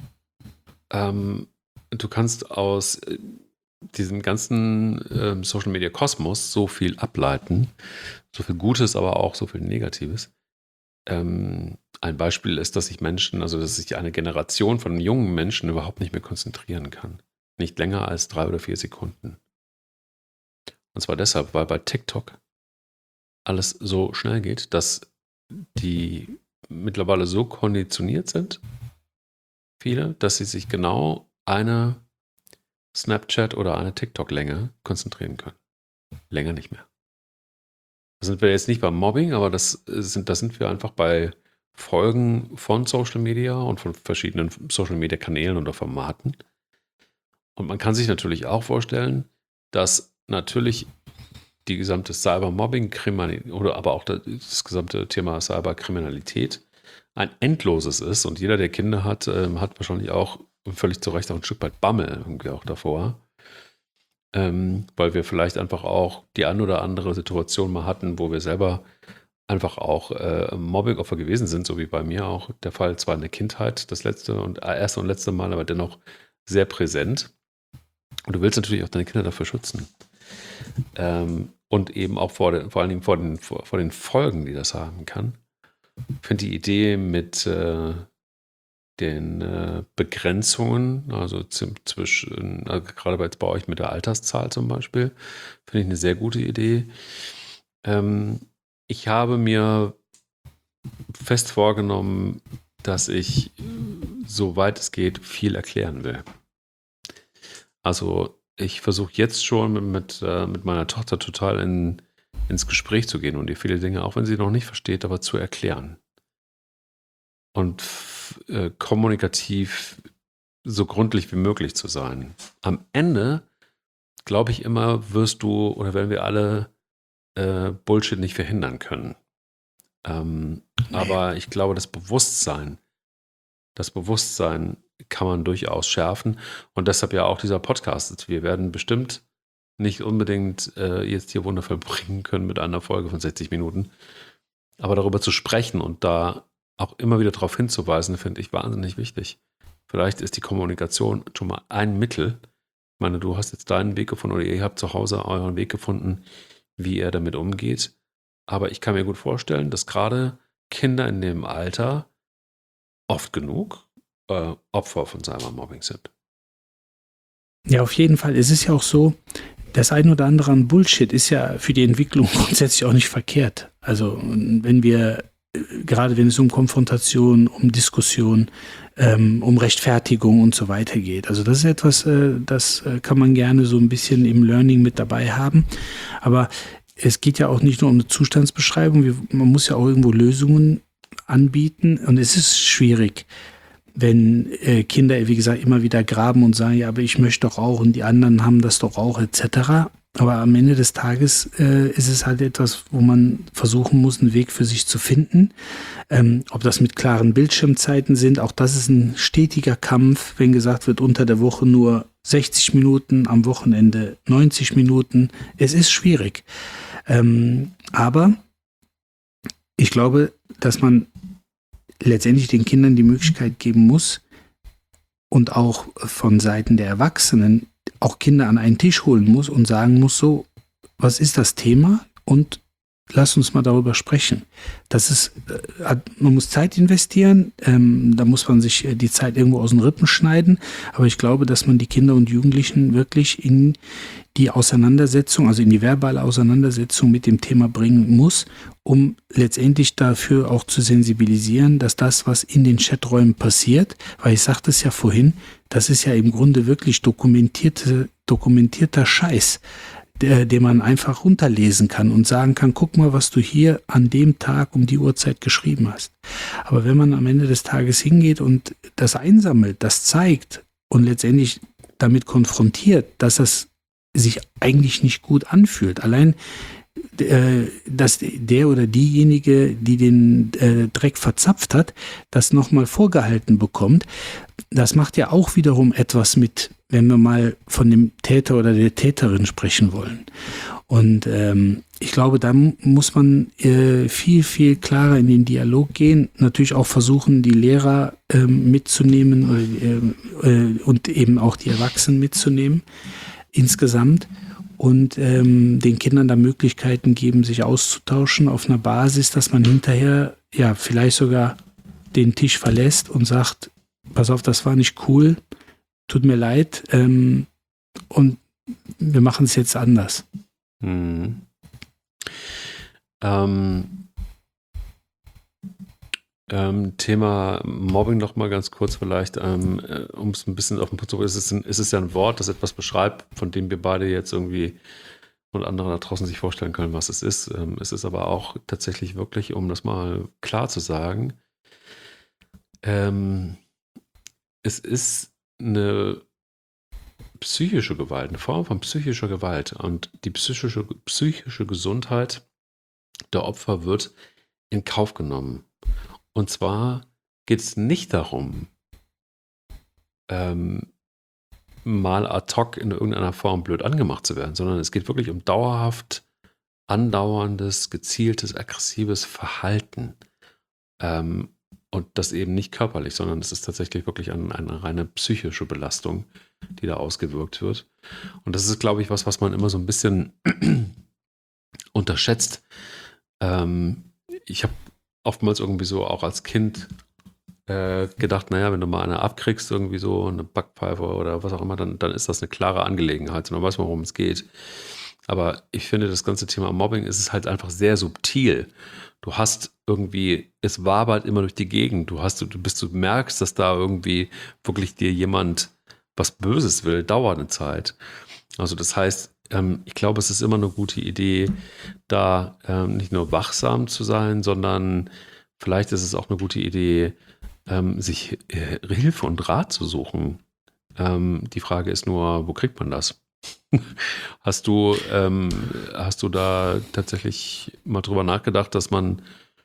aus diesem ganzen Social-Media-Kosmos so viel ableiten, so viel Gutes, aber auch so viel Negatives. Ein Beispiel ist, dass sich eine Generation von jungen Menschen überhaupt nicht mehr konzentrieren kann. Nicht länger als 3 oder 4 Sekunden. Und zwar deshalb, weil bei TikTok alles so schnell geht, dass die mittlerweile so konditioniert sind, viele, dass sie sich genau eine Snapchat oder eine TikTok-Länge konzentrieren können. Länger nicht mehr. Da sind wir jetzt nicht beim Mobbing, aber das sind wir einfach bei Folgen von Social Media und von verschiedenen Social Media Kanälen oder Formaten. Und man kann sich natürlich auch vorstellen, dass natürlich die gesamte Cybermobbing, oder aber auch das gesamte Thema Cyberkriminalität ein endloses ist. Und jeder, der Kinder hat, hat wahrscheinlich auch völlig zu Recht auch ein Stück weit Bammel irgendwie auch davor. Weil wir vielleicht einfach auch die ein oder andere Situation mal hatten, wo wir selber einfach auch Mobbing-Opfer gewesen sind, so wie bei mir auch der Fall, zwar in der Kindheit, das erste und letzte Mal, aber dennoch sehr präsent. Und du willst natürlich auch deine Kinder dafür schützen. Und eben auch vor allen Dingen vor den Folgen, die das haben kann. Ich finde die Idee mit den Begrenzungen, also gerade bei euch mit der Alterszahl zum Beispiel, finde ich eine sehr gute Idee. Ich habe mir fest vorgenommen, dass ich, soweit es geht, viel erklären will. Also ich versuche jetzt schon mit meiner Tochter total ins Gespräch zu gehen und ihr viele Dinge, auch wenn sie noch nicht versteht, aber zu erklären. Und kommunikativ so gründlich wie möglich zu sein. Am Ende, glaube ich immer, werden wir alle Bullshit nicht verhindern können. Aber ich glaube, das Bewusstsein kann man durchaus schärfen. Und deshalb ja auch dieser Podcast. Wir werden bestimmt nicht unbedingt jetzt hier Wunder vollbringen können mit einer Folge von 60 Minuten. Aber darüber zu sprechen und da auch immer wieder darauf hinzuweisen, finde ich wahnsinnig wichtig. Vielleicht ist die Kommunikation schon mal ein Mittel. Ich meine, du hast jetzt deinen Weg gefunden oder ihr habt zu Hause euren Weg gefunden, wie ihr damit umgeht. Aber ich kann mir gut vorstellen, dass gerade Kinder in dem Alter oft genug Opfer von Cybermobbing sind. Ja, auf jeden Fall. Es ist ja auch so, das ein oder andere an Bullshit ist ja für die Entwicklung grundsätzlich auch nicht verkehrt. Also gerade wenn es um Konfrontation, um Diskussion, um Rechtfertigung und so weiter geht. Also das ist etwas, das kann man gerne so ein bisschen im Learning mit dabei haben. Aber es geht ja auch nicht nur um eine Zustandsbeschreibung, man muss ja auch irgendwo Lösungen anbieten und es ist schwierig, wenn Kinder, wie gesagt, immer wieder graben und sagen, ja, aber ich möchte doch auch und die anderen haben das doch auch, etc. Aber am Ende des Tages ist es halt etwas, wo man versuchen muss, einen Weg für sich zu finden. Ob das mit klaren Bildschirmzeiten sind, auch das ist ein stetiger Kampf, wenn gesagt wird, unter der Woche nur 60 Minuten, am Wochenende 90 Minuten. Es ist schwierig. Aber ich glaube, dass man letztendlich den Kindern die Möglichkeit geben muss und auch von Seiten der Erwachsenen auch Kinder an einen Tisch holen muss und sagen muss, so, was ist das Thema und lass uns mal darüber sprechen. Man muss Zeit investieren, da muss man sich die Zeit irgendwo aus den Rippen schneiden, aber ich glaube, dass man die Kinder und Jugendlichen wirklich in die Auseinandersetzung, also in die verbale Auseinandersetzung mit dem Thema bringen muss, um letztendlich dafür auch zu sensibilisieren, dass das, was in den Chaträumen passiert, weil ich sagte es ja vorhin, das ist ja im Grunde wirklich dokumentierter Scheiß, den man einfach runterlesen kann und sagen kann, guck mal, was du hier an dem Tag um die Uhrzeit geschrieben hast. Aber wenn man am Ende des Tages hingeht und das einsammelt, das zeigt und letztendlich damit konfrontiert, dass das sich eigentlich nicht gut anfühlt, allein dass der oder diejenige, die den Dreck verzapft hat, das nochmal vorgehalten bekommt, das macht ja auch wiederum etwas mit, wenn wir mal von dem Täter oder der Täterin sprechen wollen. Und ich glaube, da muss man viel, viel klarer in den Dialog gehen, natürlich auch versuchen, die Lehrer mitzunehmen und eben auch die Erwachsenen mitzunehmen insgesamt. Und den Kindern da Möglichkeiten geben, sich auszutauschen auf einer Basis, dass man hinterher ja vielleicht sogar den Tisch verlässt und sagt, pass auf, das war nicht cool, tut mir leid und wir machen es jetzt anders. Thema Mobbing noch mal ganz kurz vielleicht, um es ein bisschen auf den Punkt zu bringen, ist es ja ein Wort, das etwas beschreibt, von dem wir beide jetzt irgendwie und andere da draußen sich vorstellen können, was es ist. Es ist aber auch tatsächlich wirklich, um das mal klar zu sagen, es ist eine psychische Gewalt, eine Form von psychischer Gewalt. Und die psychische Gesundheit der Opfer wird in Kauf genommen. Und zwar geht es nicht darum, mal ad hoc in irgendeiner Form blöd angemacht zu werden, sondern es geht wirklich um dauerhaft andauerndes, gezieltes, aggressives Verhalten. Und das eben nicht körperlich, sondern es ist tatsächlich wirklich eine reine psychische Belastung, die da ausgewirkt wird. Und das ist, glaube ich, was man immer so ein bisschen unterschätzt. Ich habe oftmals irgendwie so auch als Kind gedacht, naja, wenn du mal eine abkriegst, irgendwie so eine Backpfeife oder was auch immer, dann ist das eine klare Angelegenheit und dann weiß man, worum es geht. Aber ich finde, das ganze Thema Mobbing ist halt einfach sehr subtil. Du hast irgendwie, es wabert immer durch die Gegend. Du merkst, dass da irgendwie wirklich dir jemand was Böses will, dauert eine Zeit. Also das heißt, ich glaube, es ist immer eine gute Idee, da nicht nur wachsam zu sein, sondern vielleicht ist es auch eine gute Idee, sich Hilfe und Rat zu suchen. Die Frage ist nur, wo kriegt man das? Hast du da tatsächlich mal drüber nachgedacht, dass man,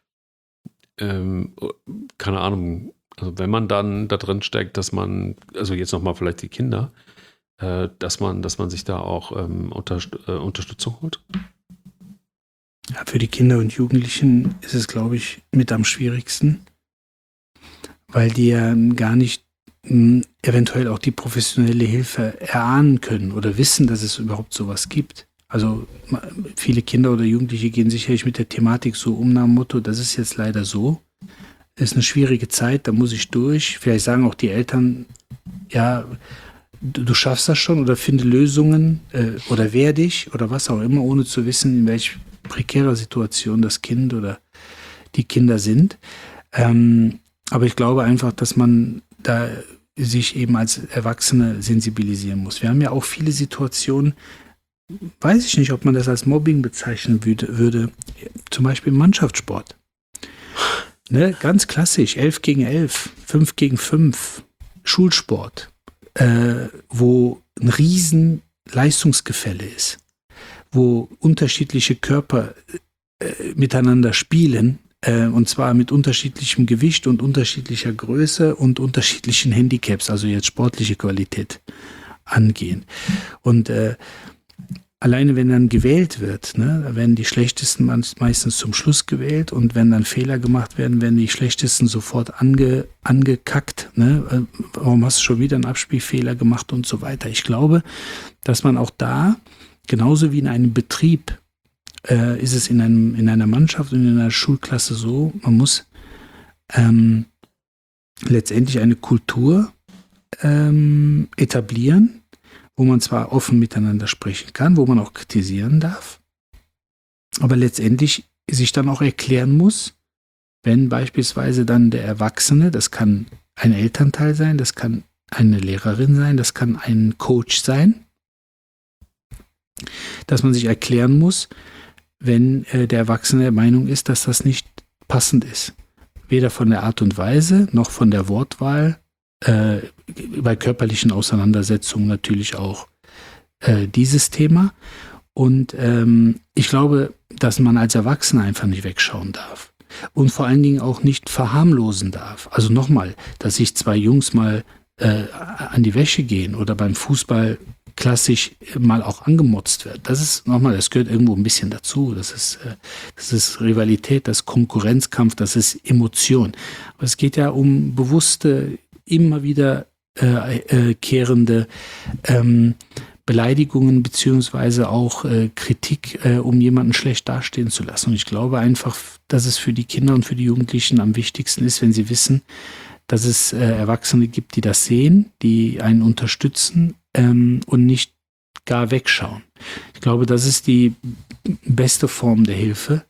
keine Ahnung, also wenn man dann da drin steckt, dass man, also jetzt nochmal vielleicht die Kinder, dass man sich da auch Unterstützung holt? Ja, für die Kinder und Jugendlichen ist es, glaube ich, mit am schwierigsten, weil die ja gar nicht eventuell auch die professionelle Hilfe erahnen können oder wissen, dass es überhaupt sowas gibt. Also viele Kinder oder Jugendliche gehen sicherlich mit der Thematik so um nach dem Motto, das ist jetzt leider so. Das ist eine schwierige Zeit, da muss ich durch. Vielleicht sagen auch die Eltern, ja, du schaffst das schon oder finde Lösungen oder wehr dich oder was auch immer, ohne zu wissen, in welch prekärer Situation das Kind oder die Kinder sind. Aber ich glaube einfach, dass man da sich eben als Erwachsene sensibilisieren muss. Wir haben ja auch viele Situationen, weiß ich nicht, ob man das als Mobbing bezeichnen würde, zum Beispiel im Mannschaftssport. Ne, ganz klassisch, 11 gegen 11, 5 gegen 5, Schulsport, wo ein riesen Leistungsgefälle ist, wo unterschiedliche Körper miteinander spielen, und zwar mit unterschiedlichem Gewicht und unterschiedlicher Größe und unterschiedlichen Handicaps, also jetzt sportliche Qualität angehen. Und alleine wenn dann gewählt wird, ne, werden die Schlechtesten meistens zum Schluss gewählt und wenn dann Fehler gemacht werden die Schlechtesten sofort angekackt. Ne? Warum hast du schon wieder einen Abspielfehler gemacht und so weiter. Ich glaube, dass man auch da, genauso wie in einem Betrieb, ist es in einer Mannschaft und in einer Schulklasse so, man muss letztendlich eine Kultur etablieren, wo man zwar offen miteinander sprechen kann, wo man auch kritisieren darf, aber letztendlich sich dann auch erklären muss, wenn beispielsweise dann der Erwachsene, das kann ein Elternteil sein, das kann eine Lehrerin sein, das kann ein Coach sein, dass man sich erklären muss, wenn der Erwachsene der Meinung ist, dass das nicht passend ist. Weder von der Art und Weise, noch von der Wortwahl, bei körperlichen Auseinandersetzungen natürlich auch dieses Thema. Und ich glaube, dass man als Erwachsener einfach nicht wegschauen darf. Und vor allen Dingen auch nicht verharmlosen darf. Also nochmal, dass sich zwei Jungs mal an die Wäsche gehen oder beim Fußball klassisch mal auch angemotzt wird. Das ist nochmal, das gehört irgendwo ein bisschen dazu. Das ist Rivalität, das ist Konkurrenzkampf, das ist Emotion. Aber es geht ja um bewusste, immer wieder kehrende Beleidigungen beziehungsweise auch Kritik, um jemanden schlecht dastehen zu lassen. Und ich glaube einfach, dass es für die Kinder und für die Jugendlichen am wichtigsten ist, wenn sie wissen, dass es Erwachsene gibt, die das sehen, die einen unterstützen und nicht gar wegschauen. Ich glaube, das ist die beste Form der Hilfe.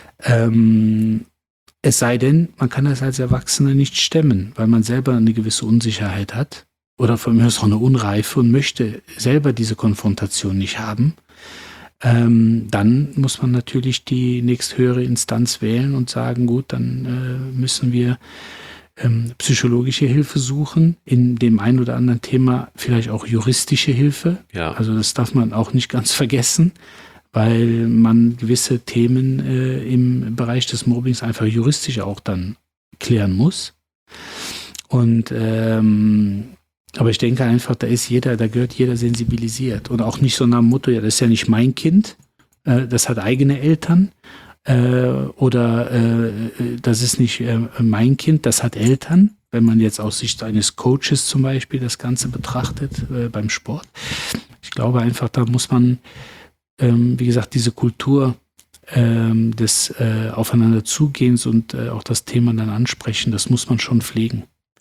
Es sei denn, man kann das als Erwachsener nicht stemmen, weil man selber eine gewisse Unsicherheit hat oder von mir aus auch eine Unreife und möchte selber diese Konfrontation nicht haben. Dann muss man natürlich die nächsthöhere Instanz wählen und sagen, gut, dann müssen wir psychologische Hilfe suchen, in dem ein oder anderen Thema vielleicht auch juristische Hilfe. Ja. Also das darf man auch nicht ganz vergessen, weil man gewisse Themen im Bereich des Mobbings einfach juristisch auch dann klären muss. Und aber ich denke einfach, da gehört jeder sensibilisiert und auch nicht so nach dem Motto, ja, das ist ja nicht mein Kind, das hat eigene Eltern. Oder das ist nicht mein Kind, das hat Eltern, wenn man jetzt aus Sicht eines Coaches zum Beispiel das Ganze betrachtet beim Sport. Ich glaube einfach, da muss man, wie gesagt, diese Kultur des Aufeinander Zugehens und auch das Thema dann ansprechen, das muss man schon pflegen.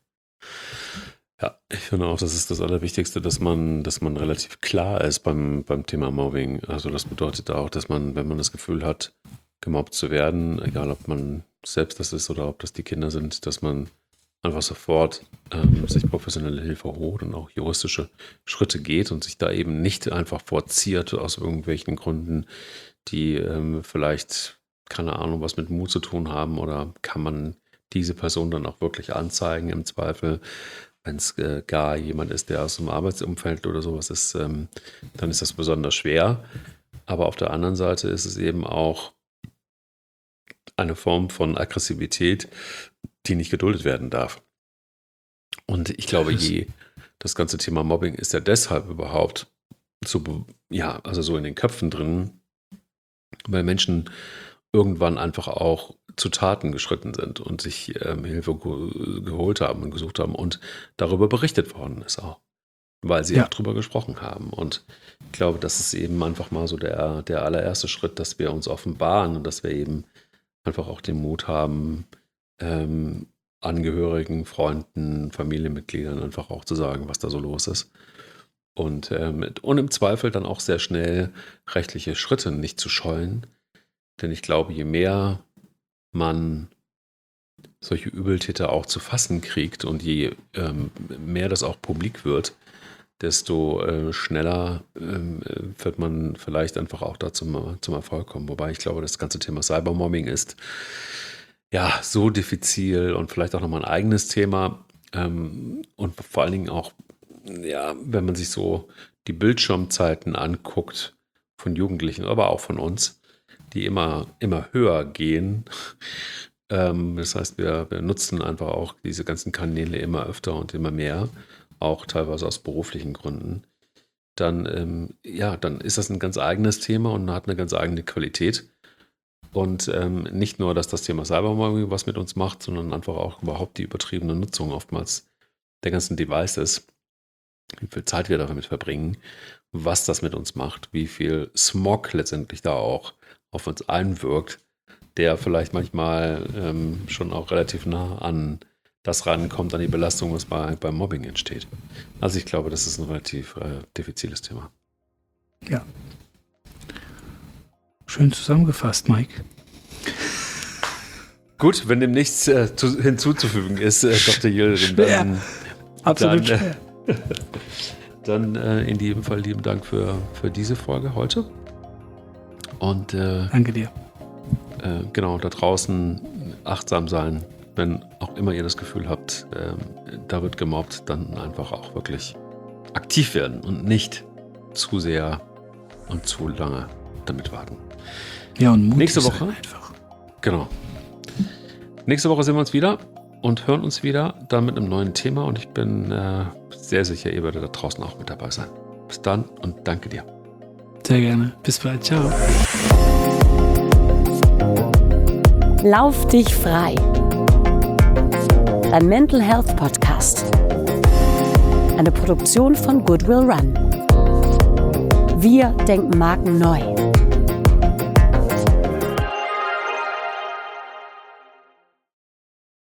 Ja, ich finde auch, das ist das Allerwichtigste, dass man relativ klar ist beim Thema Mobbing. Also das bedeutet auch, dass man, wenn man das Gefühl hat, gemobbt zu werden, egal ob man selbst das ist oder ob das die Kinder sind, dass man einfach sofort sich professionelle Hilfe holt und auch juristische Schritte geht und sich da eben nicht einfach vorziert aus irgendwelchen Gründen, die vielleicht, keine Ahnung, was mit Mut zu tun haben, oder kann man diese Person dann auch wirklich anzeigen im Zweifel, wenn es gar jemand ist, der aus dem Arbeitsumfeld oder sowas ist, dann ist das besonders schwer. Aber auf der anderen Seite ist es eben auch eine Form von Aggressivität, die nicht geduldet werden darf. Und ich glaube, das ganze Thema Mobbing ist ja deshalb überhaupt so in den Köpfen drin, weil Menschen irgendwann einfach auch zu Taten geschritten sind und sich Hilfe geholt haben und gesucht haben und darüber berichtet worden ist auch, weil sie auch drüber gesprochen haben. Und ich glaube, das ist eben einfach mal so der allererste Schritt, dass wir uns offenbaren und dass wir eben einfach auch den Mut haben, Angehörigen, Freunden, Familienmitgliedern einfach auch zu sagen, was da so los ist. Und im Zweifel dann auch sehr schnell rechtliche Schritte nicht zu scheuen. Denn ich glaube, je mehr man solche Übeltäter auch zu fassen kriegt und je mehr das auch publik wird, desto schneller wird man vielleicht einfach auch da zum Erfolg kommen. Wobei ich glaube, das ganze Thema Cybermobbing ist ja so diffizil und vielleicht auch nochmal ein eigenes Thema. Und vor allen Dingen auch, ja, wenn man sich so die Bildschirmzeiten anguckt von Jugendlichen, aber auch von uns, die immer höher gehen. Das heißt, wir nutzen einfach auch diese ganzen Kanäle immer öfter und immer mehr, auch teilweise aus beruflichen Gründen. Dann ist das ein ganz eigenes Thema und hat eine ganz eigene Qualität. Und nicht nur, dass das Thema Cybermobbing was mit uns macht, sondern einfach auch überhaupt die übertriebene Nutzung oftmals der ganzen Devices, wie viel Zeit wir damit verbringen, was das mit uns macht, wie viel Smog letztendlich da auch auf uns einwirkt, der vielleicht manchmal schon auch relativ nah an das rankommt, an die Belastung, was beim Mobbing entsteht. Also ich glaube, das ist ein relativ diffiziles Thema. Ja. Schön zusammengefasst, Mike. Gut, wenn dem nichts hinzuzufügen ist, Dr. Yildirim, dann, absolut dann in jedem Fall lieben Dank für diese Folge heute. Und danke dir. Genau, da draußen achtsam sein, wenn auch immer ihr das Gefühl habt, da wird gemobbt, dann einfach auch wirklich aktiv werden und nicht zu sehr und zu lange damit warten. Ja, und mutig nächste Woche sein einfach. Genau. Nächste Woche sehen wir uns wieder und hören uns wieder dann mit einem neuen Thema und ich bin sehr sicher, ihr werdet da draußen auch mit dabei sein. Bis dann und danke dir. Sehr gerne. Bis bald. Ciao. Lauf dich frei. Dein Mental Health Podcast. Eine Produktion von Goodwill Run. Wir denken Marken neu.